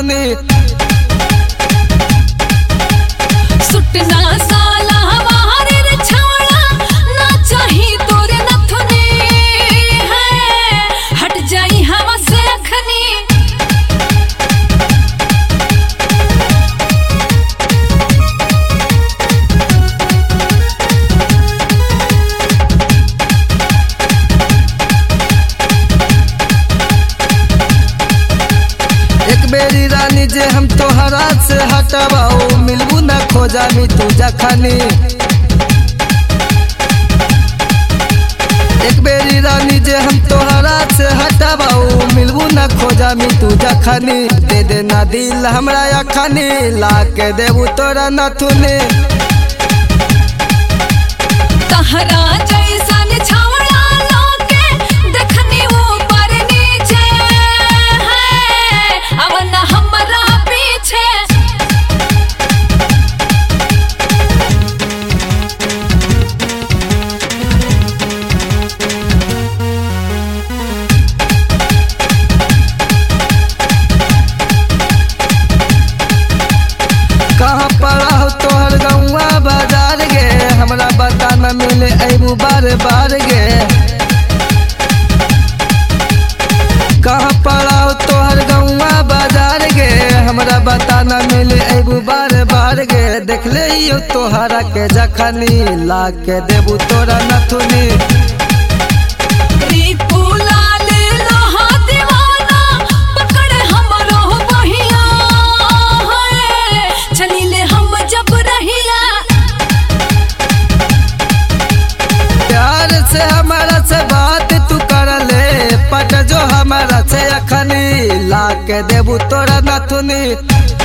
नथुनी। सुटना साला हमारे रे छावड़ा ना चाही तोरे नथुनी है हट जाई हवा से अखनी। एक बेरी रानी जे हम तोहरा से हटबाऊ मिलबू न खोजा मी तू जखनी। एक बेरी रानी जे हम तोहरा से हटबाऊ मिलबू न खोजा मी तू जखनी। दे देना दिल हमरा अखनी ला के देबू तोरा नथुनी। तहरा जैसन छावड़ा लोके देखनी ऊपर नीचे है अब न हमरा पीछे। कहाँ पड़ा हो तोहर गौवा बाजार गे हमरा बता न मिले अबू बार बार गे। कहाँ पड़ा हो तोहर गौवा बाजार गे हमरा बता न मिले अबू बार बार गे। देख ले तोहरा के जखनी ला के देबू तोरा नथुनी। रिपू लाल लोहा दीवाना पकड़े हमरो बहिया है चलिले हम जब रहिया। प्यार से हमारा से बात तू कर ले पट जो हमारा से अखनी ला के देबू तोरा नथुनी।